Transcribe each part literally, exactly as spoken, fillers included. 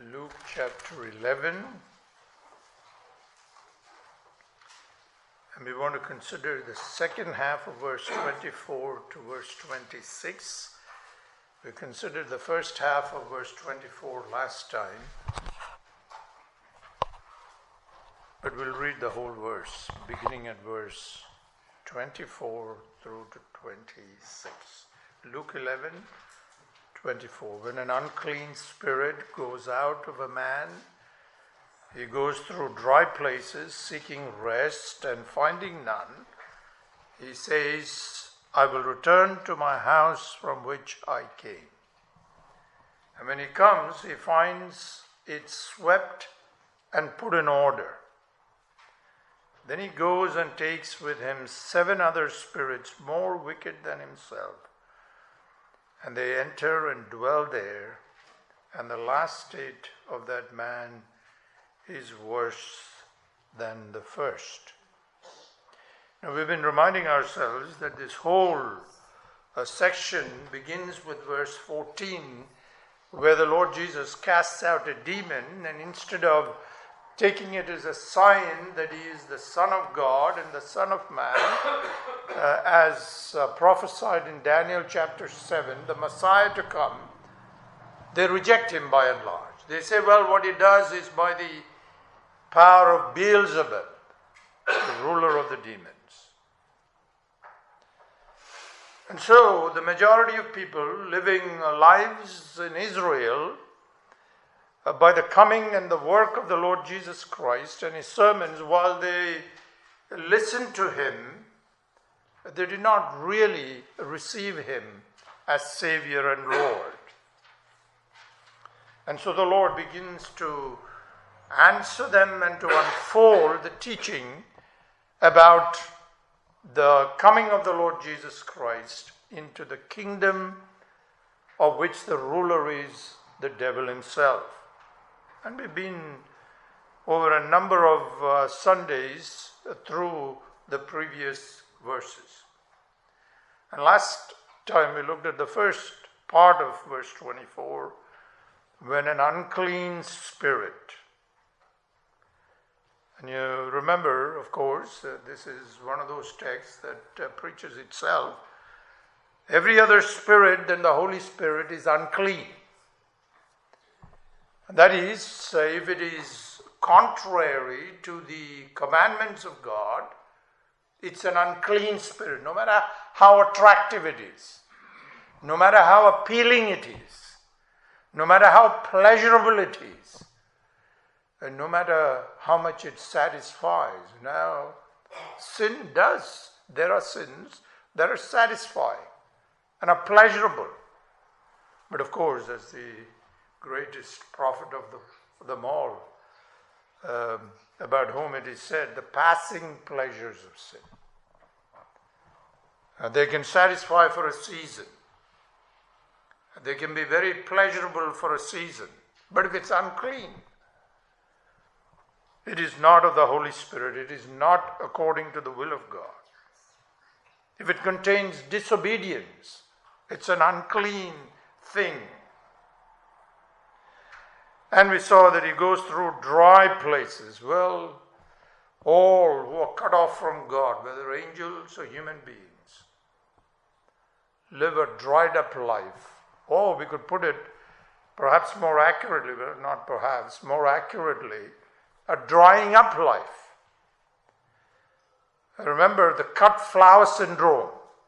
Luke chapter eleven, and we want to consider the second half of verse twenty-four to verse twenty-six. We considered the first half of verse twenty-four last time, but we'll read the whole verse, beginning at verse twenty-four through to twenty-six. Luke eleven, twenty-four. When an unclean spirit goes out of a man, he goes through dry places seeking rest, and finding none, he says, I will return to my house from which I came. And when he comes, he finds it swept and put in order. Then he goes and takes with him seven other spirits more wicked than himself, and they enter and dwell there, and the last state of that man is worse than the first. Now, we've been reminding ourselves that this whole uh, section begins with verse fourteen, where the Lord Jesus casts out a demon, and instead of taking it as a sign that he is the Son of God and the Son of Man, uh, as uh, prophesied in Daniel chapter seven, the Messiah to come, they reject him by and large. They say, well, what he does is by the power of Beelzebub, the ruler of the demons. And so the majority of people living lives in Israel, uh, by the coming and the work of the Lord Jesus Christ and his sermons, while they listened to him, they did not really receive him as Savior and Lord. And so the Lord begins to answer them and to unfold the teaching about the coming of the Lord Jesus Christ into the kingdom of which the ruler is the devil himself. And we've been over a number of uh, Sundays through the previous verses. And last time we looked at the first part of verse twenty-four, when an unclean spirit. And you remember, of course, uh, this is one of those texts that uh, preaches itself. Every other spirit than the Holy Spirit is unclean. And that is, uh, if it is contrary to the commandments of God, it's an unclean spirit, no matter how attractive it is, no matter how appealing it is, no matter how pleasurable it is, and no matter how much it satisfies. Now, sin does. There are sins that are satisfying and are pleasurable. But of course, as the greatest prophet of the, them all, um, about whom it is said, the passing pleasures of sin. Uh, they can satisfy for a season. They can be very pleasurable for a season. But if it's unclean, it is not of the Holy Spirit. It is not according to the will of God. If it contains disobedience, it's an unclean thing. And we saw that he goes through dry places. Well, all who are cut off from God, whether angels or human beings, live a dried up life. Or we could put it perhaps more accurately, but not perhaps, more accurately, a drying up life. Remember the cut flower syndrome.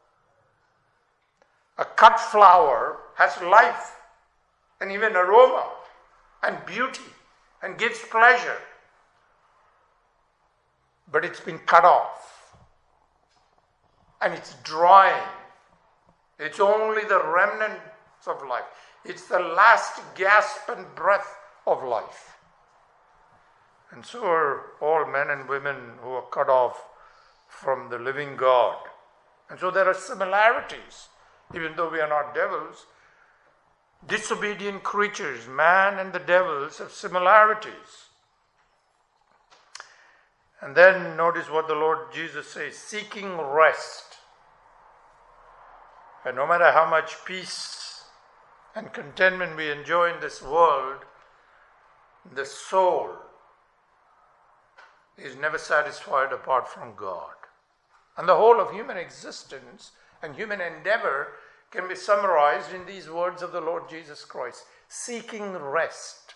A cut flower has life and even aroma and beauty and gives pleasure. But it's been cut off. And it's drying. It's only the remnants of life. It's the last gasp and breath of life. And so are all men and women who are cut off from the living God. And so there are similarities, even though we are not devils. Disobedient creatures, man and the devils, have similarities. And then notice what the Lord Jesus says, seeking rest. And no matter how much peace and contentment we enjoy in this world, The soul is never satisfied apart from God. And the whole of human existence and human endeavor can be summarized in these words of the Lord Jesus Christ: seeking rest.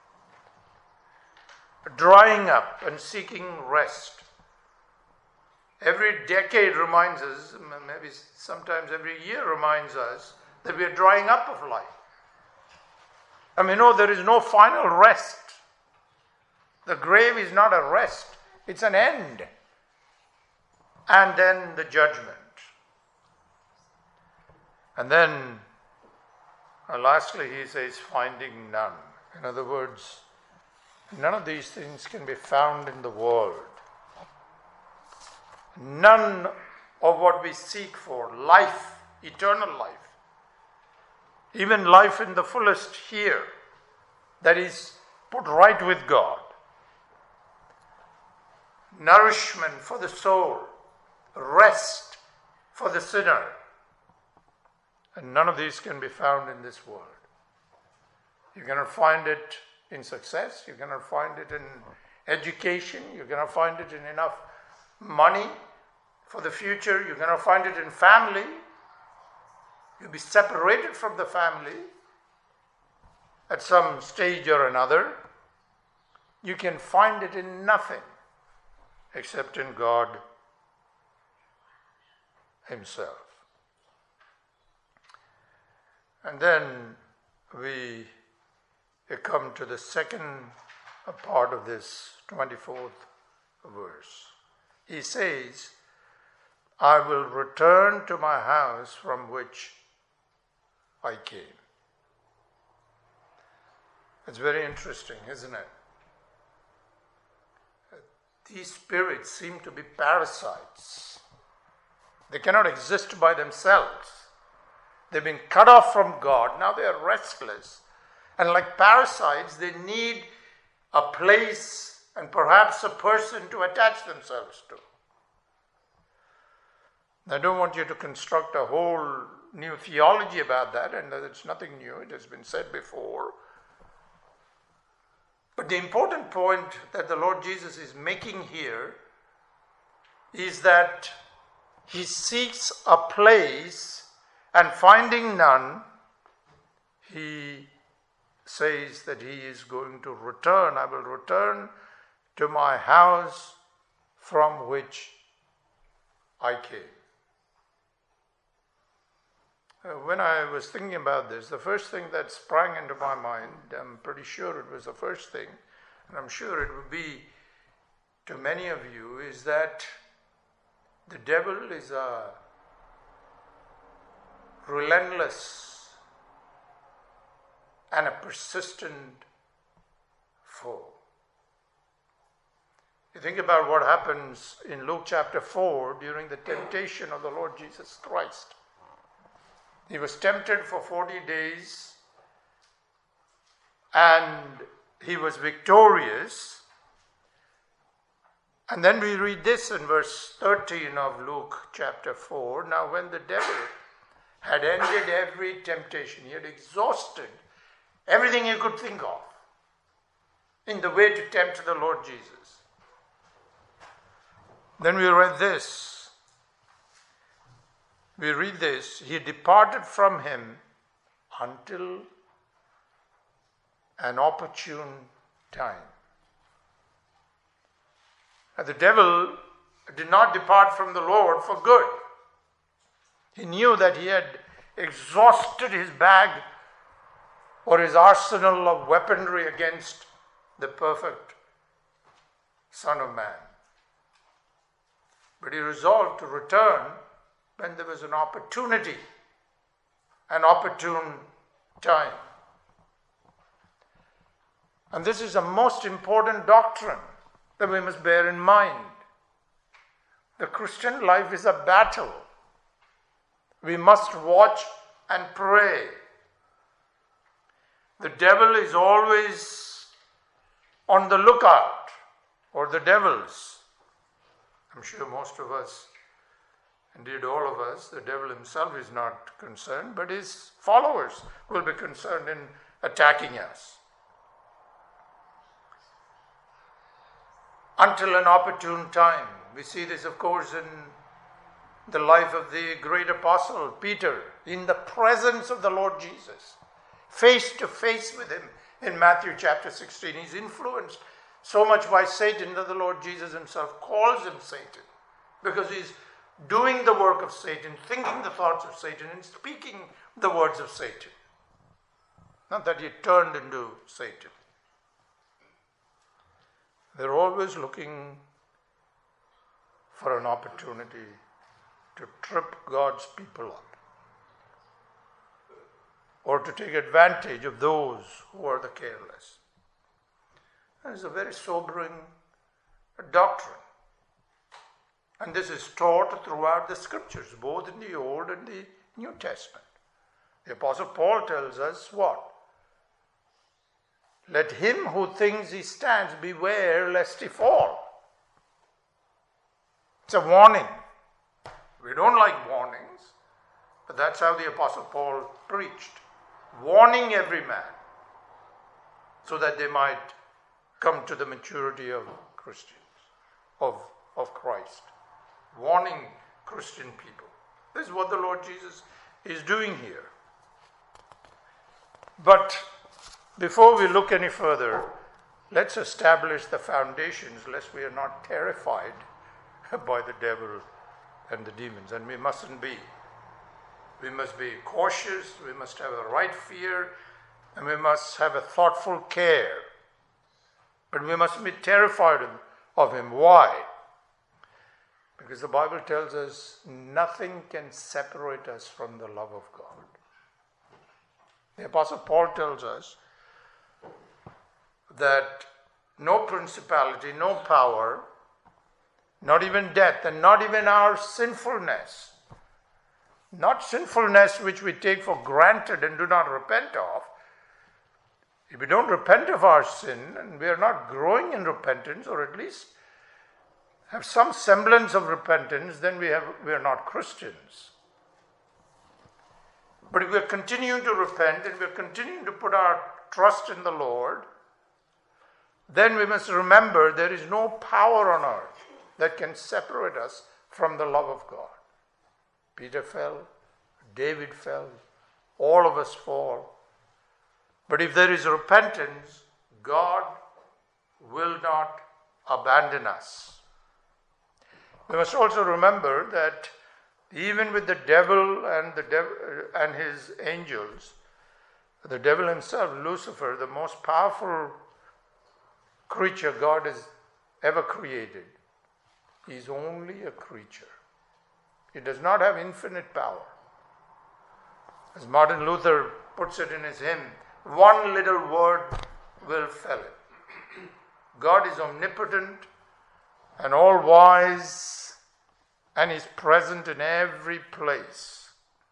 Drying up and seeking rest. Every decade reminds us, maybe sometimes every year reminds us, that we are drying up of life. And we know there is no final rest. The grave is not a rest, it's an end. And then the judgment. And then, uh, lastly, he says, finding none. In other words, none of these things can be found in the world. None of what we seek for, life, eternal life, even life in the fullest here, that is put right with God, nourishment for the soul, rest for the sinner, and none of these can be found in this world. You're going to find it in success, you're going to find it in education, you're going to find it in enough money for the future, you're going to find it in family. You'll be separated from the family at some stage or another. You can find it in nothing except in God Himself. And then we come to the second part of this twenty-fourth verse. He says, I will return to my house from which I came. It's very interesting, isn't it? These spirits seem to be parasites. They cannot exist by themselves. They've been cut off from God. Now they are restless. And like parasites, they need a place and perhaps a person to attach themselves to. I don't want you to construct a whole new theology about that, and that it's nothing new, it has been said before. But the important point that the Lord Jesus is making here is that He seeks a place, and finding none, He says that He is going to return. I will return to my house from which I came. Uh, when I was thinking about this, the first thing that sprang into my mind, I'm pretty sure it was the first thing, and I'm sure it would be to many of you, is that the devil is a relentless and a persistent foe. You think about what happens in Luke chapter four during the temptation of the Lord Jesus Christ. He was tempted for forty days and He was victorious. And then we read this in verse thirteen of Luke chapter four. Now when the devil had ended every temptation, he had exhausted everything he could think of in the way to tempt the Lord Jesus. Then we read this. We read this, He departed from him until an opportune time. And the devil did not depart from the Lord for good. He knew that he had exhausted his bag or his arsenal of weaponry against the perfect Son of Man. But he resolved to return when there was an opportunity, an opportune time. And this is a most important doctrine that we must bear in mind. The Christian life is a battle. We must watch and pray. The devil is always on the lookout, or the devils. I'm sure most of us, indeed all of us, the devil himself is not concerned, but his followers will be concerned in attacking us. until an opportune time. We see this, of course, in the life of the great apostle Peter, in the presence of the Lord Jesus, face to face with him in Matthew chapter sixteen. He's influenced so much by Satan that the Lord Jesus himself calls him Satan, because he's doing the work of Satan, thinking the thoughts of Satan, and speaking the words of Satan. Not that he turned into Satan. They're always looking for an opportunity to trip God's people up, or to take advantage of those who are the careless. And it's a very sobering doctrine. And this is taught throughout the scriptures, both in the Old and the New Testament. The Apostle Paul tells us what? Let him who thinks he stands beware lest he fall. It's a warning. We don't like warnings, but that's how the Apostle Paul preached. Warning every man, so that they might come to the maturity of Christians, of, of Christ. Warning Christian people. This is what the Lord Jesus is doing here. But before we look any further, let's establish the foundations, lest we are not terrified by the devil and the demons. And we mustn't be. We must be cautious, we must have a right fear, and we must have a thoughtful care. But we mustn't be terrified of him. Why? Because the Bible tells us nothing can separate us from the love of God. The Apostle Paul tells us that no principality, no power, not even death, and not even our sinfulness, not sinfulness which we take for granted and do not repent of. If we don't repent of our sin, and we are not growing in repentance, or at least have some semblance of repentance, then we have we are not Christians. But if we are continuing to repent and we are continuing to put our trust in the Lord, then we must remember there is no power on earth that can separate us from the love of God. Peter fell, David fell, all of us fall. But if there is repentance, God will not abandon us. We must also remember that even with the devil and the devil and his angels, the devil himself, Lucifer, the most powerful creature God has ever created, is only a creature. He does not have infinite power. As Martin Luther puts it in his hymn, one little word will fell it. God is omnipotent and all-wise, and is present in every place.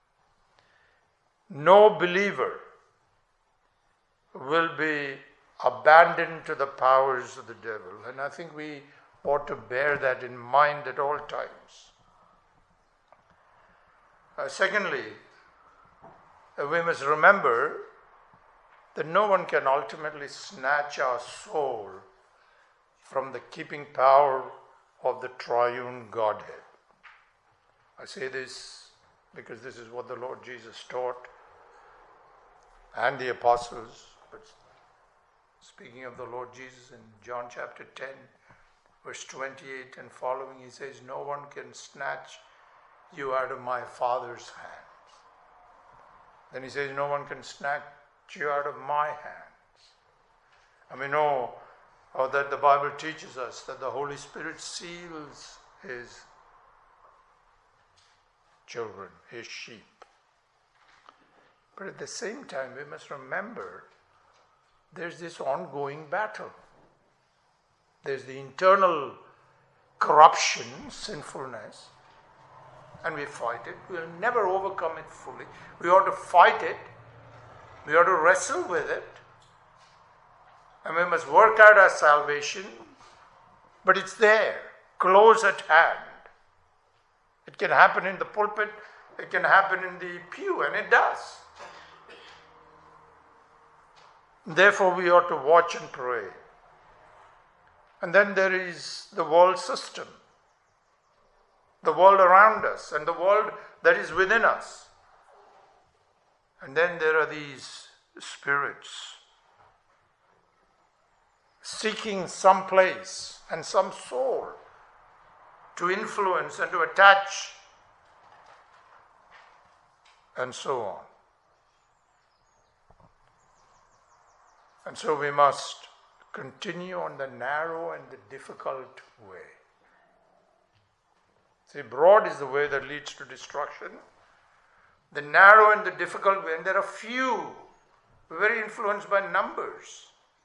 No believer will be abandoned to the powers of the devil. And I think we ought to bear that in mind at all times. Uh, secondly, uh, we must remember that no one can ultimately snatch our soul from the keeping power of the triune Godhead. I say this because this is what the Lord Jesus taught and the apostles. But speaking of the Lord Jesus in John chapter ten, verse twenty-eight and following, he says, no one can snatch you out of my Father's hands. Then he says, no one can snatch you out of my hands. And we know uh, that the Bible teaches us that the Holy Spirit seals his children, his sheep. But at the same time, we must remember there's this ongoing battle. There's the internal corruption, sinfulness, and we fight it. We'll never overcome it fully. We ought to fight it. We ought to wrestle with it. And we must work out our salvation. But it's there, close at hand. It can happen in the pulpit. It can happen in the pew, and it does. Therefore, we ought to watch and pray. And then there is the world system, the world around us, and the world that is within us. And then there are these spirits seeking some place and some soul to influence and to attach, and so on. And so we must continue on the narrow and the difficult way. See, broad is the way that leads to destruction. The narrow and the difficult way, and there are few, very influenced by numbers.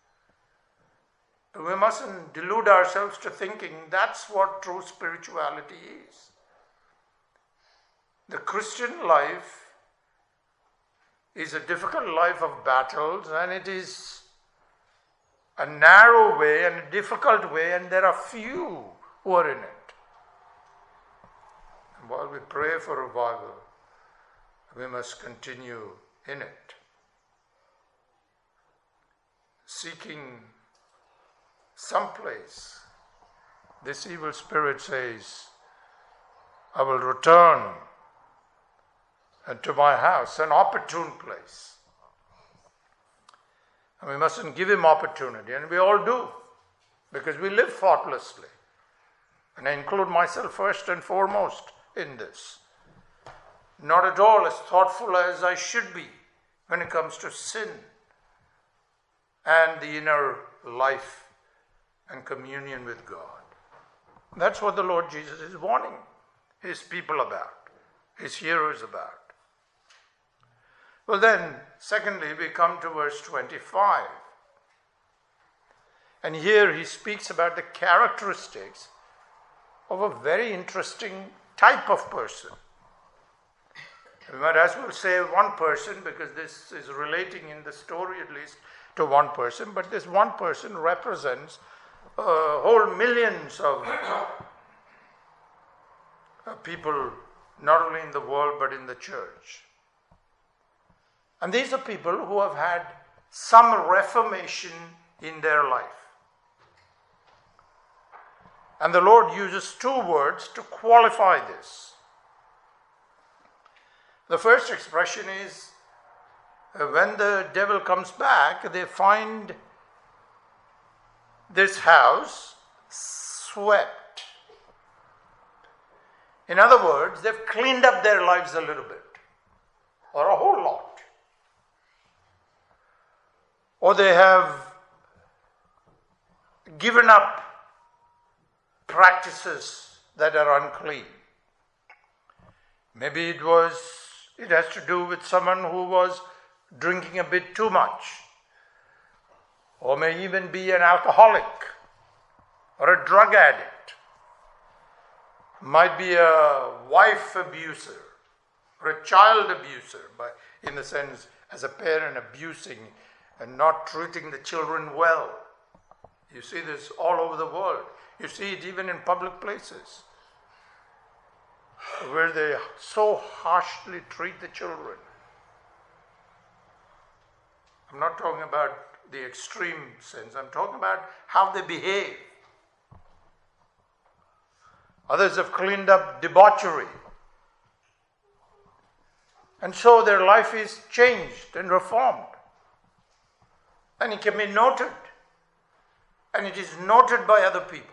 We mustn't delude ourselves to thinking that's what true spirituality is. The Christian life is a difficult life of battles, and it is a narrow way and a difficult way, and there are few who are in it. And while we pray for revival, we must continue in it, seeking some place. This evil spirit says, I will return to my house, an opportune place. And we mustn't give him opportunity, and we all do, because we live thoughtlessly. And I include myself first and foremost in this. Not at all as thoughtful as I should be when it comes to sin and the inner life and communion with God. That's what the Lord Jesus is warning his people about, his hearers about. Well then, secondly, we come to verse twenty-five. And here he speaks about the characteristics of a very interesting type of person. We might as well say one person, because this is relating in the story at least to one person, but this one person represents uh, whole millions of uh, people, not only in the world but in the church. And these are people who have had some reformation in their life. And the Lord uses two words to qualify this. The first expression is, uh, when the devil comes back, they find this house swept. In other words, they've cleaned up their lives a little bit, or a whole lot. Or they have given up practices that are unclean. Maybe it was, it has to do with someone who was drinking a bit too much, or may even be an alcoholic or a drug addict. Might be a wife abuser or a child abuser, by, in the sense as a parent abusing and not treating the children well. You see this all over the world. You see it even in public places, where they so harshly treat the children. I'm not talking about the extreme sense. I'm talking about how they behave. Others have cleaned up debauchery. And so their life is changed and reformed. And it can be noted. And it is noted by other people.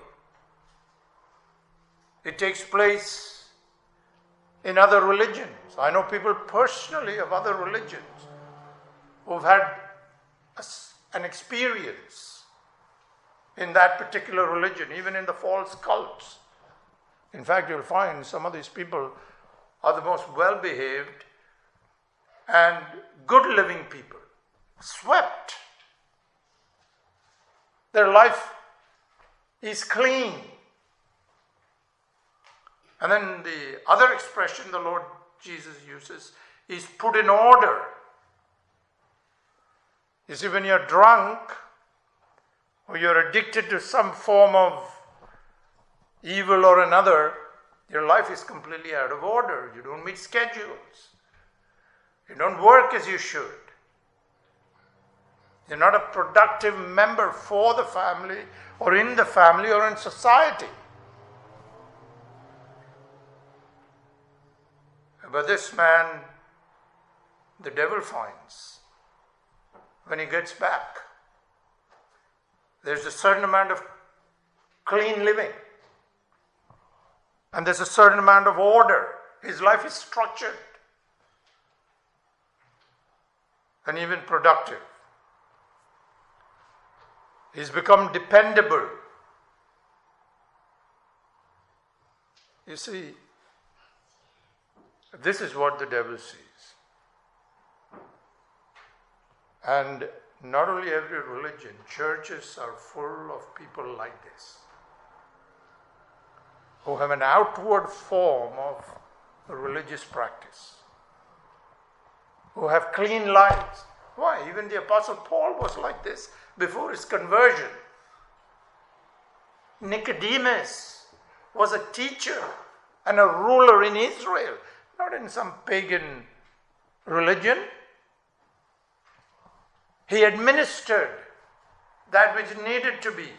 It takes place in other religions. I know people personally of other religions who've had a, an experience in that particular religion, even in the false cults. In fact, you'll find some of these people are the most well-behaved and good-living people, swept. Their life is clean. And then the other expression the Lord Jesus uses is put in order. You see, when you're drunk or you're addicted to some form of evil or another, your life is completely out of order. You don't meet schedules. You don't work as you should. You're not a productive member for the family or in the family or in society. But this man, the devil finds, when he gets back, there's a certain amount of clean living. And there's a certain amount of order. His life is structured and even productive. He's become dependable. You see, this is what the devil sees. And not only every religion, churches are full of people like this, who have an outward form of religious practice, who have clean lives. Why? Even the Apostle Paul was like this before his conversion. Nicodemus was a teacher and a ruler in Israel, not in some pagan religion. He administered that which needed to be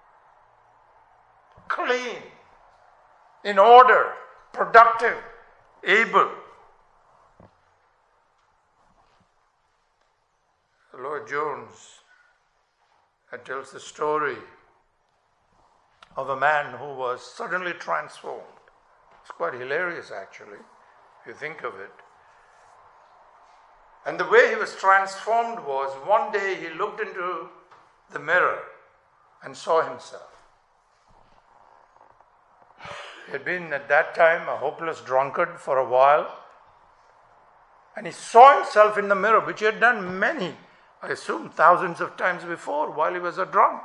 clean, in order, productive, able. Lloyd Jones tells the story of a man who was suddenly transformed. It's quite hilarious, actually, if you think of it. And the way he was transformed was, one day he looked into the mirror and saw himself. He had been at that time a hopeless drunkard for a while, and he saw himself in the mirror, which he had done many, I assume thousands of times before while he was a drunk.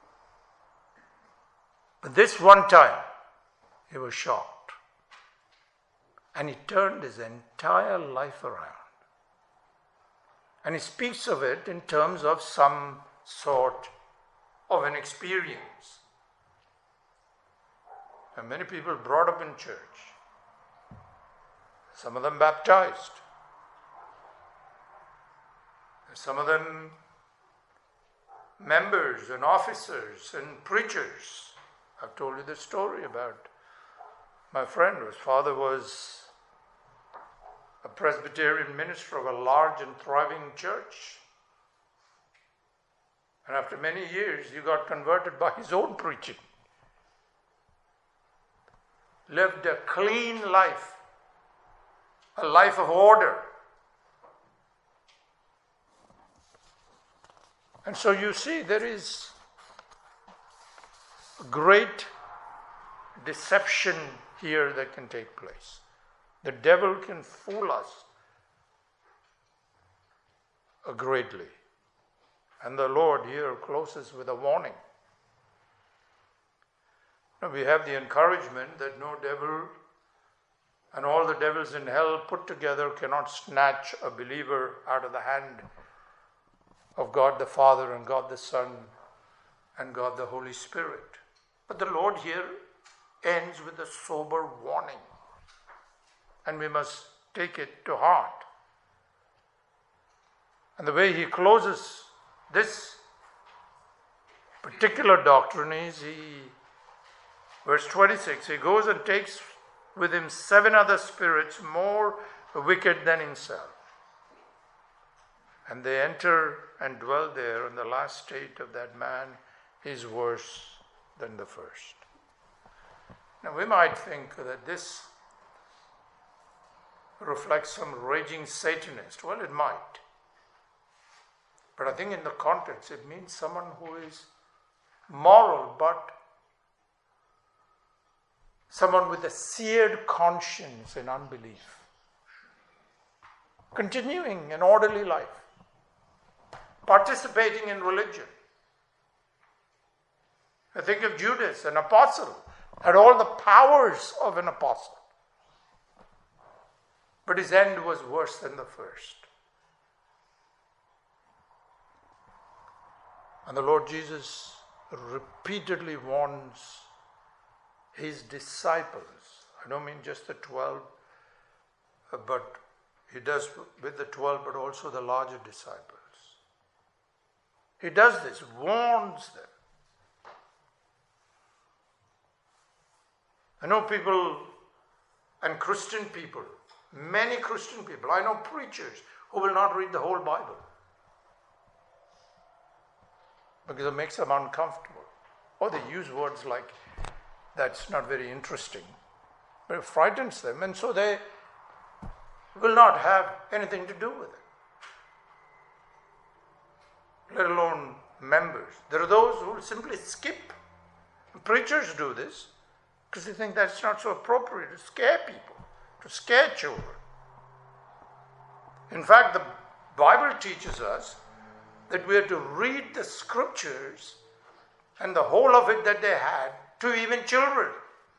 But this one time, he was shocked. And he turned his entire life around. And he speaks of it in terms of some sort of an experience. And many people brought up in church, some of them baptized, some of them members and officers and preachers. I've told you the story about my friend whose father was a Presbyterian minister of a large and thriving church. And after many years, he got converted by his own preaching. Lived a clean life, a life of order. And so you see, there is a great deception here that can take place. The devil can fool us greatly. And the Lord here closes with a warning. Now we have the encouragement that no devil and all the devils in hell put together cannot snatch a believer out of the hand of God the Father and God the Son and God the Holy Spirit. But the Lord here ends with a sober warning. And we must take it to heart. And the way he closes this particular doctrine is, he, verse twenty-six, he goes and takes with him seven other spirits more wicked than himself. And they enter and dwell there, and the last state of that man is worse than the first. Now we might think that this reflects some raging Satanist. Well, it might. But I think in the context it means someone who is moral, but someone with a seared conscience in unbelief, continuing an orderly life, participating in religion. I think of Judas, an apostle, had all the powers of an apostle. But his end was worse than the first. And the Lord Jesus repeatedly warns his disciples. I don't mean just the twelve, but he does with the twelve, but also the larger disciples. He does this, warns them I know people and Christian people, many Christian people, I know preachers who will not read the whole Bible because it makes them uncomfortable. Or they use words like, that's not very interesting. But it frightens them, and so they will not have anything to do with it, let alone members. There are those who will simply skip. Preachers do this because they think that's not so appropriate to scare people, to scare children. In fact, the Bible teaches us that we are to read the scriptures and the whole of it that they had to even children.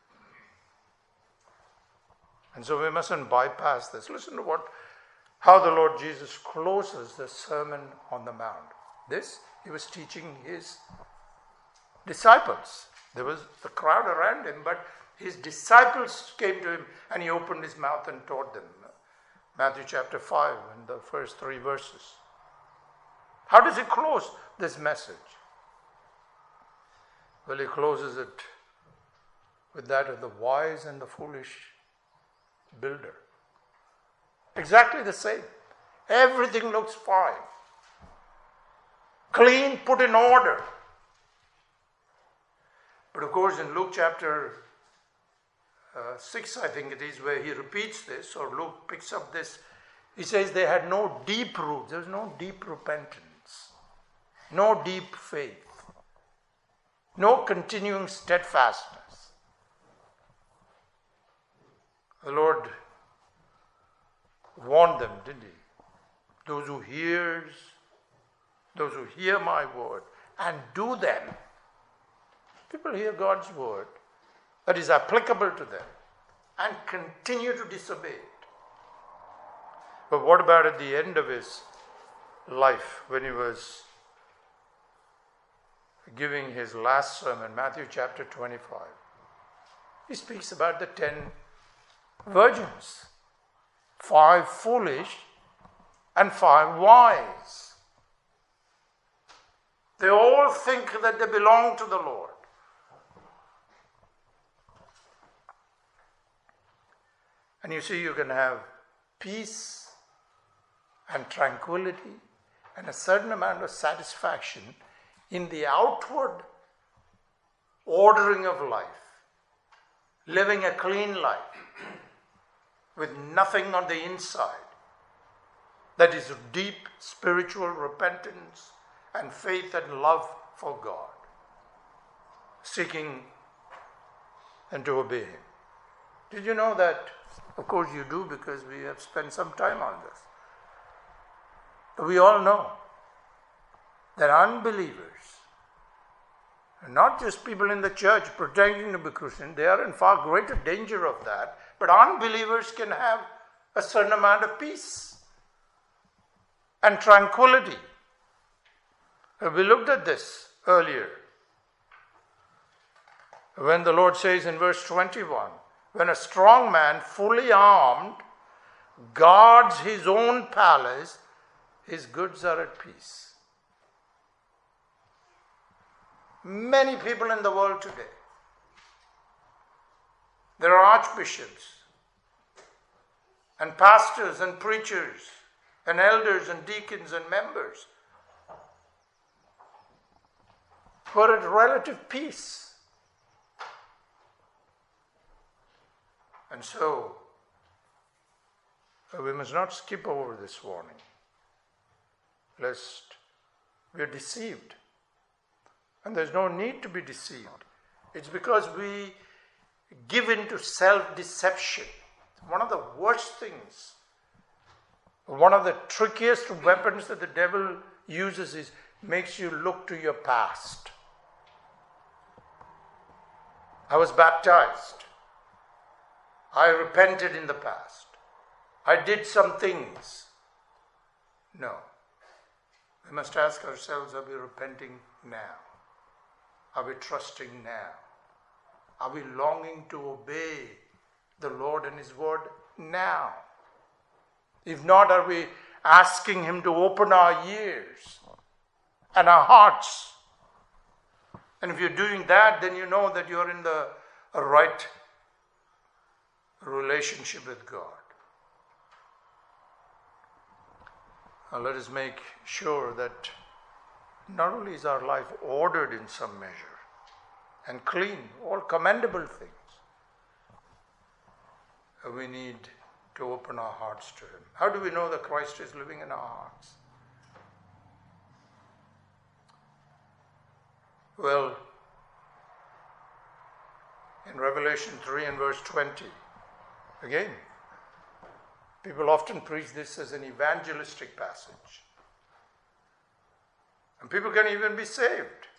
And so we mustn't bypass this. Listen to what, how the Lord Jesus closes the Sermon on the Mount. This, he was teaching his disciples. There was the crowd around him, but his disciples came to him and he opened his mouth and taught them. Matthew chapter five and the first three verses. How does he close this message? Well, he closes it with that of the wise and the foolish builder. Exactly the same. Everything looks fine. Clean, put in order. But of course, in Luke chapter uh, six, I think it is, where he repeats this, or Luke picks up this, he says they had no deep roots. There was no deep repentance, no deep faith, no continuing steadfastness. The Lord warned them, didn't he? Those who hears, those who hear my word and do them. People hear God's word that is applicable to them and continue to disobey it. But what about at the end of his life when he was giving his last sermon, Matthew chapter twenty-five? He speaks about the ten virgins, five foolish and five wise. They all think that they belong to the Lord. And you see, you can have peace and tranquility and a certain amount of satisfaction in the outward ordering of life, living a clean life with nothing on the inside. That is deep spiritual repentance and faith and love for God, seeking and to obey Him. Did you know that? Of course you do, because we have spent some time on this. We all know that unbelievers, not just people in the church pretending to be Christian, they are in far greater danger of that, but unbelievers can have a certain amount of peace and tranquility. We looked at this earlier when the Lord says in verse twenty-one, when a strong man, fully armed, guards his own palace, his goods are at peace. Many people in the world today, there are archbishops and pastors and preachers and elders and deacons and members who are at relative peace. And so, we must not skip over this warning, lest we are deceived. And there's no need to be deceived. It's because we give in to self-deception. One of the worst things, one of the trickiest weapons that the devil uses is makes you look to your past. I was baptized. I repented in the past. I did some things. No. We must ask ourselves, are we repenting now? Are we trusting now? Are we longing to obey the Lord and His word now? If not, are we asking Him to open our ears and our hearts? And if you're doing that, then you know that you're in the right relationship with God. Now let us make sure that not only is our life ordered in some measure and clean, all commendable things, we need to open our hearts to Him. How do we know that Christ is living in our hearts? Well, in Revelation three and verse twenty, again, people often preach this as an evangelistic passage. And people can even be saved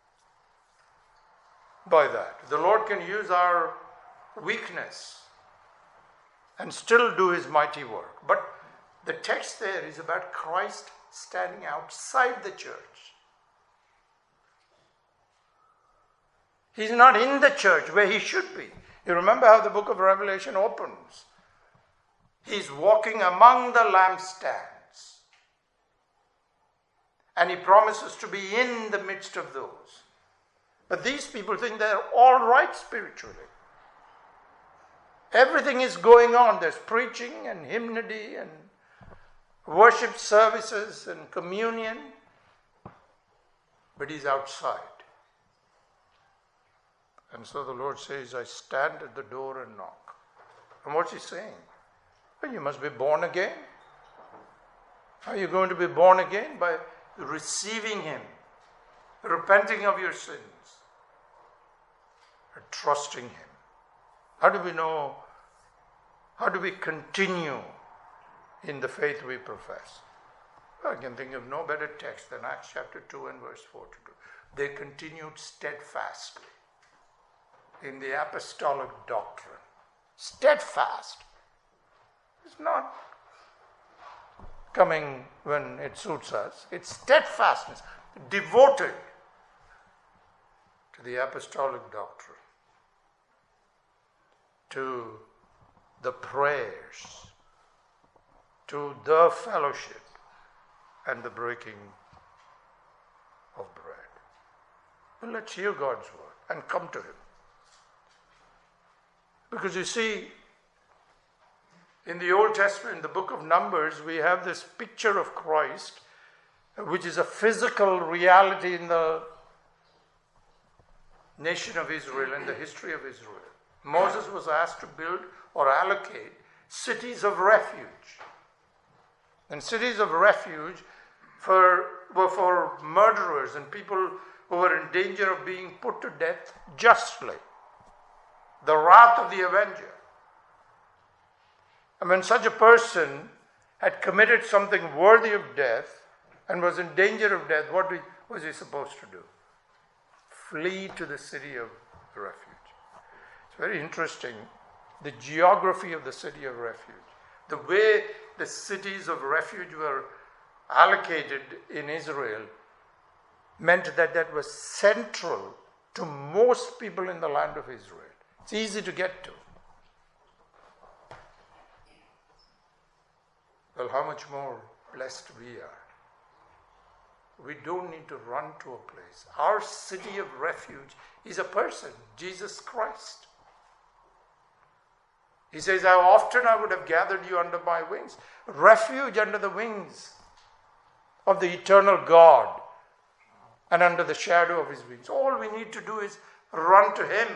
by that. The Lord can use our weakness and still do His mighty work. But the text there is about Christ standing outside the church. He's not in the church where He should be. You remember how the book of Revelation opens. He's walking among the lampstands. And He promises to be in the midst of those. But these people think they're all right spiritually. Everything is going on. There's preaching and hymnody and worship services and communion. But He's outside. And so the Lord says, I stand at the door and knock. And what's He saying? Well, you must be born again. How are you going to be born again? By receiving Him, repenting of your sins, and trusting Him. How do we know? How do we continue in the faith we profess? Well, I can think of no better text than Acts chapter two and verse forty-two. They continued steadfastly in the apostolic doctrine. Steadfast. It's not coming when it suits us. It's steadfastness, devoted to the apostolic doctrine, to the prayers, to the fellowship, and the breaking of bread. Well, let's hear God's word and come to Him. Because you see, in the Old Testament, in the book of Numbers, we have this picture of Christ, which is a physical reality in the nation of Israel and the history of Israel. Moses was asked to build or allocate cities of refuge. And cities of refuge for, were for murderers and people who were in danger of being put to death justly. The wrath of the avenger. And when such a person had committed something worthy of death and was in danger of death, what was he supposed to do? Flee to the city of refuge. It's very interesting, the geography of the city of refuge. The way the cities of refuge were allocated in Israel meant that that was central to most people in the land of Israel. It's easy to get to. Well, how much more blessed we are. We don't need to run to a place. Our city of refuge is a person, Jesus Christ. He says, how often I would have gathered you under my wings. Refuge under the wings of the eternal God and under the shadow of His wings. All we need to do is run to Him.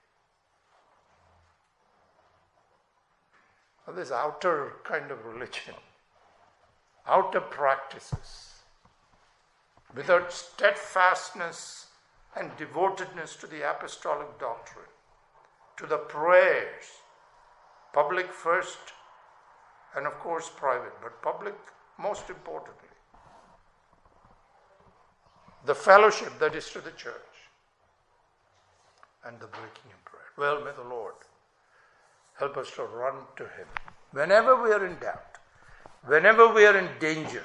Well, this outer kind of religion, outer practices, without steadfastness and devotedness to the apostolic doctrine, to the prayers, public first, and of course private, but public most importantly. The fellowship that is to the church, and the breaking of bread. Well, may the Lord help us to run to Him. Whenever we are in doubt, whenever we are in danger,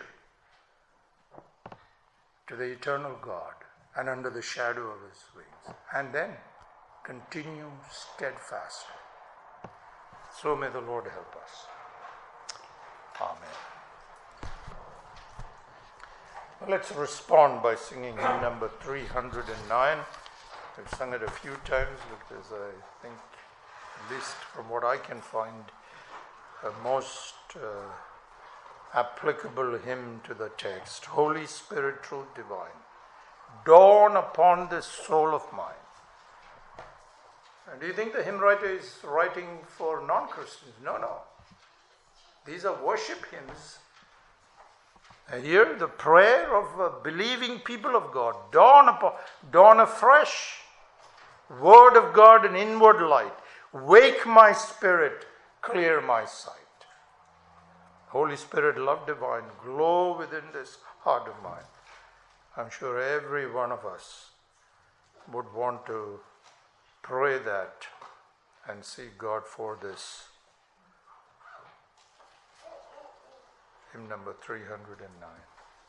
to the eternal God and under the shadow of His wings. And then continue steadfastly. So may the Lord help us. Amen. Well, let's respond by singing hymn number three hundred nine. I've sung it a few times because I think at least from what I can find, a most uh, applicable hymn to the text. Holy Spirit, truth divine, dawn upon this soul of mine. And do you think the hymn writer is writing for non-Christians? No, no. These are worship hymns. And here the prayer of a believing people of God, dawn upon, dawn afresh, word of God and inward light, wake my spirit, clear my sight. Holy Spirit, love divine, glow within this heart of mine. I'm sure every one of us would want to pray that and seek God for this. Hymn number three hundred nine.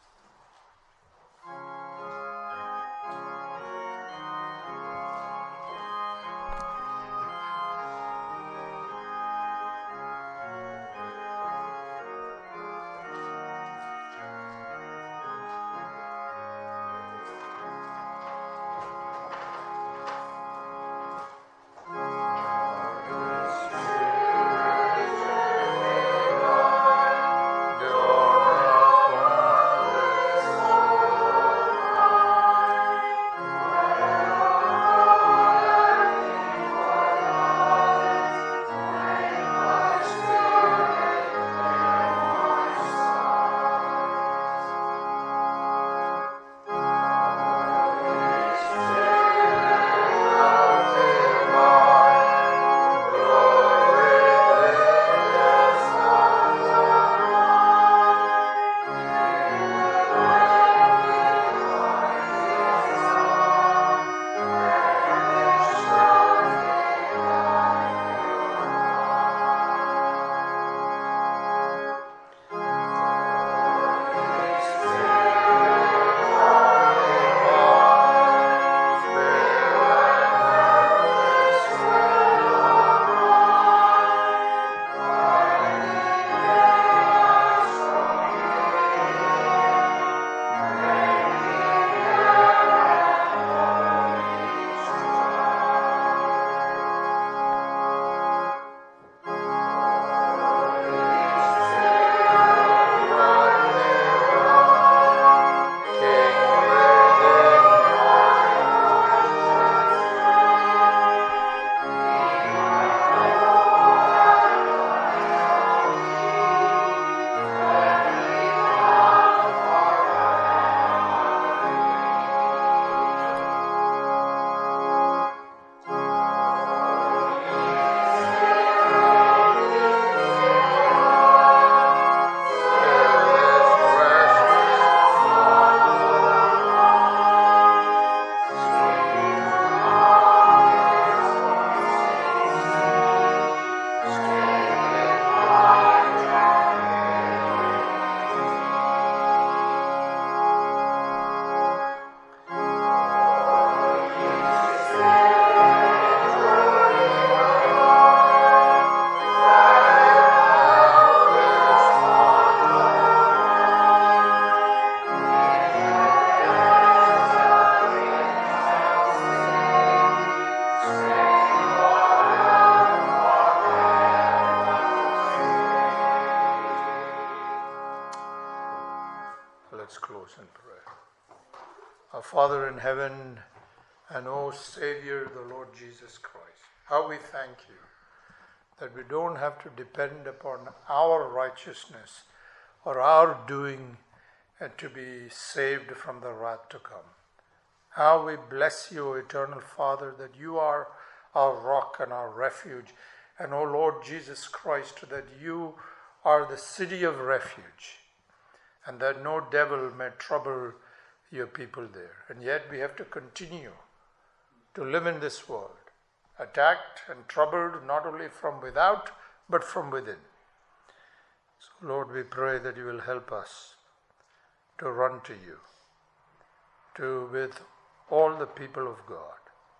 Father in heaven, and O Savior, the Lord Jesus Christ, how we thank you that we don't have to depend upon our righteousness or our doing uh, to be saved from the wrath to come. How we bless you, Eternal Father, that you are our rock and our refuge, and O Lord Jesus Christ, that you are the city of refuge, and that no devil may trouble your people there. And yet we have to continue to live in this world, attacked and troubled not only from without, but from within. So Lord, we pray that you will help us to run to you, to, with all the people of God,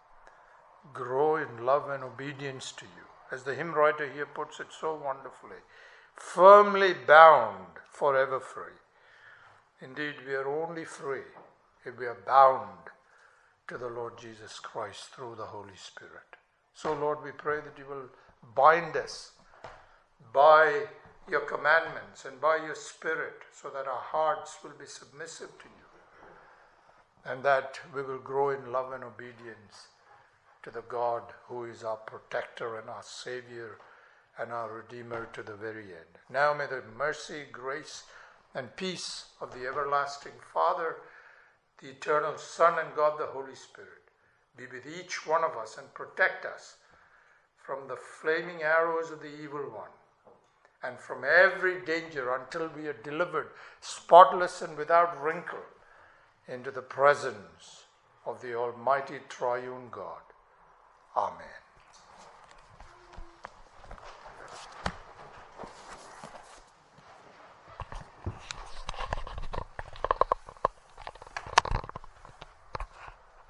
grow in love and obedience to you. As the hymn writer here puts it so wonderfully, firmly bound, forever free. Indeed, we are only free if we are bound to the Lord Jesus Christ through the Holy Spirit. So, Lord, we pray that you will bind us by your commandments and by your Spirit so that our hearts will be submissive to you and that we will grow in love and obedience to the God who is our protector and our Savior and our Redeemer to the very end. Now may the mercy, grace, and peace of the everlasting Father, the eternal Son, and God the Holy Spirit be with each one of us and protect us from the flaming arrows of the evil one and from every danger until we are delivered spotless and without wrinkle into the presence of the Almighty Triune God. Amen.